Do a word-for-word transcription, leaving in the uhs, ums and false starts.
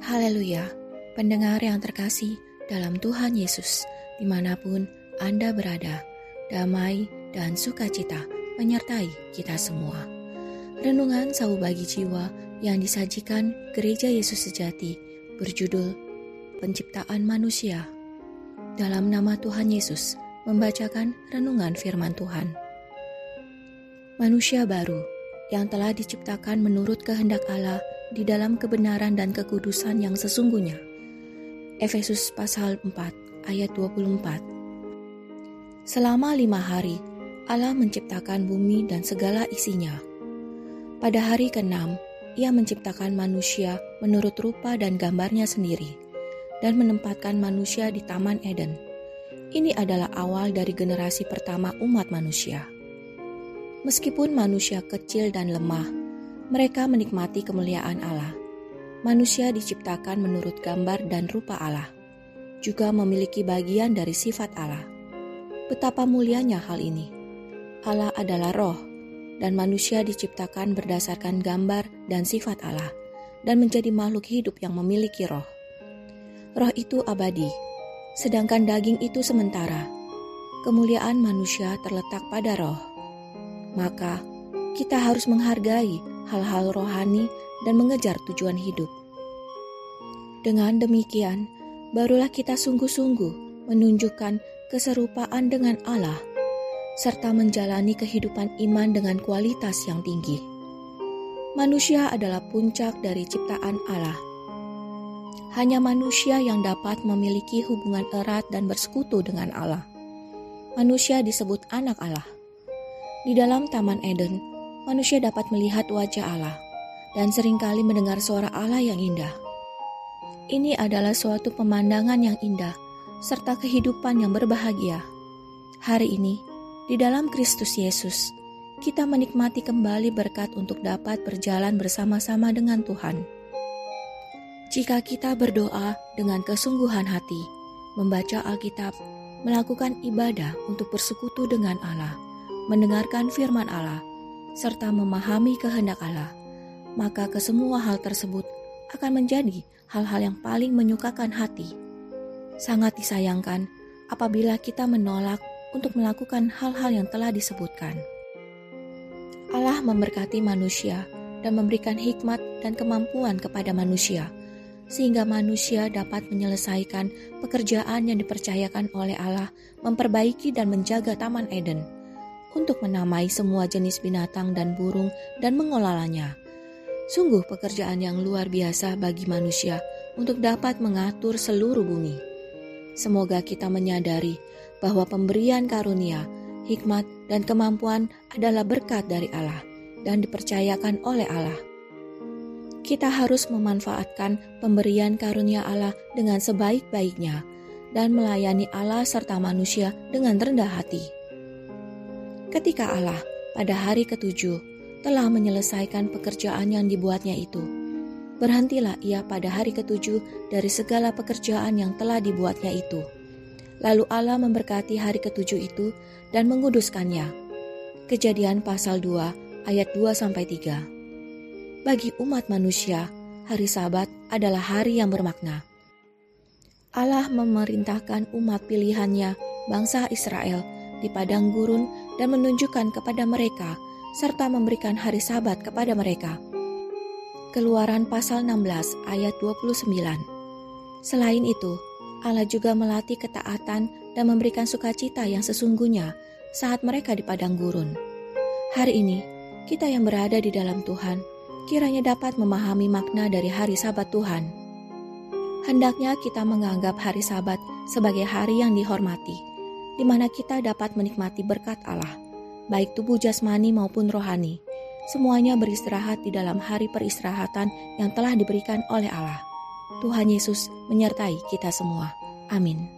Haleluya, pendengar yang terkasih dalam Tuhan Yesus, dimanapun Anda berada, damai dan sukacita menyertai kita semua. Renungan Sahu Bagi Jiwa yang disajikan Gereja Yesus Sejati berjudul Penciptaan Manusia. Dalam nama Tuhan Yesus, membacakan renungan firman Tuhan. Manusia baru yang telah diciptakan menurut kehendak Allah di dalam kebenaran dan kekudusan yang sesungguhnya. Efesus pasal empat ayat dua puluh empat. Selama lima hari, Allah menciptakan bumi dan segala isinya. Pada hari keenam, Ia menciptakan manusia menurut rupa dan gambarnya sendiri, dan menempatkan manusia di Taman Eden. Ini adalah awal dari generasi pertama umat manusia. Meskipun manusia kecil dan lemah, mereka menikmati kemuliaan Allah. Manusia diciptakan menurut gambar dan rupa Allah, juga memiliki bagian dari sifat Allah. Betapa mulianya hal ini. Allah adalah roh, dan manusia diciptakan berdasarkan gambar dan sifat Allah, dan menjadi makhluk hidup yang memiliki roh. Roh itu abadi, sedangkan daging itu sementara. Kemuliaan manusia terletak pada roh. Maka, kita harus menghargai hal-hal rohani dan mengejar tujuan hidup. Dengan demikian, barulah kita sungguh-sungguh menunjukkan keserupaan dengan Allah, serta menjalani kehidupan iman dengan kualitas yang tinggi. Manusia adalah puncak dari ciptaan Allah. Hanya manusia yang dapat memiliki hubungan erat dan bersekutu dengan Allah. Manusia disebut anak Allah. Di dalam Taman Eden, manusia dapat melihat wajah Allah dan seringkali mendengar suara Allah yang indah. Ini adalah suatu pemandangan yang indah serta kehidupan yang berbahagia. Hari ini, di dalam Kristus Yesus, kita menikmati kembali berkat untuk dapat berjalan bersama-sama dengan Tuhan. Jika kita berdoa dengan kesungguhan hati, membaca Alkitab, melakukan ibadah untuk bersekutu dengan Allah, mendengarkan firman Allah, serta memahami kehendak Allah, maka kesemua hal tersebut akan menjadi hal-hal yang paling menyukakan hati. Sangat disayangkan apabila kita menolak untuk melakukan hal-hal yang telah disebutkan. Allah memberkati manusia dan memberikan hikmat dan kemampuan kepada manusia, sehingga manusia dapat menyelesaikan pekerjaan yang dipercayakan oleh Allah memperbaiki dan menjaga Taman Eden, untuk menamai semua jenis binatang dan burung dan mengelolanya. Sungguh pekerjaan yang luar biasa bagi manusia untuk dapat mengatur seluruh bumi. Semoga kita menyadari bahwa pemberian karunia, hikmat, dan kemampuan adalah berkat dari Allah dan dipercayakan oleh Allah. Kita harus memanfaatkan pemberian karunia Allah dengan sebaik-baiknya dan melayani Allah serta manusia dengan rendah hati. Ketika Allah pada hari ketujuh telah menyelesaikan pekerjaan yang dibuatnya itu, berhentilah ia pada hari ketujuh dari segala pekerjaan yang telah dibuatnya itu. Lalu Allah memberkati hari ketujuh itu dan menguduskannya. Kejadian pasal dua ayat dua sampai tiga. Bagi umat manusia, hari Sabat adalah hari yang bermakna. Allah memerintahkan umat pilihannya, bangsa Israel, di padang gurun dan menunjukkan kepada mereka serta memberikan hari Sabat kepada mereka. Keluaran pasal enam belas ayat dua puluh sembilan. Selain itu, Allah juga melatih ketaatan dan memberikan sukacita yang sesungguhnya saat mereka di padang gurun. Hari ini, kita yang berada di dalam Tuhan kiranya dapat memahami makna dari hari Sabat Tuhan. Hendaknya kita menganggap hari Sabat sebagai hari yang dihormati, di mana kita dapat menikmati berkat Allah, baik tubuh jasmani maupun rohani. Semuanya beristirahat di dalam hari peristirahatan yang telah diberikan oleh Allah. Tuhan Yesus menyertai kita semua. Amin.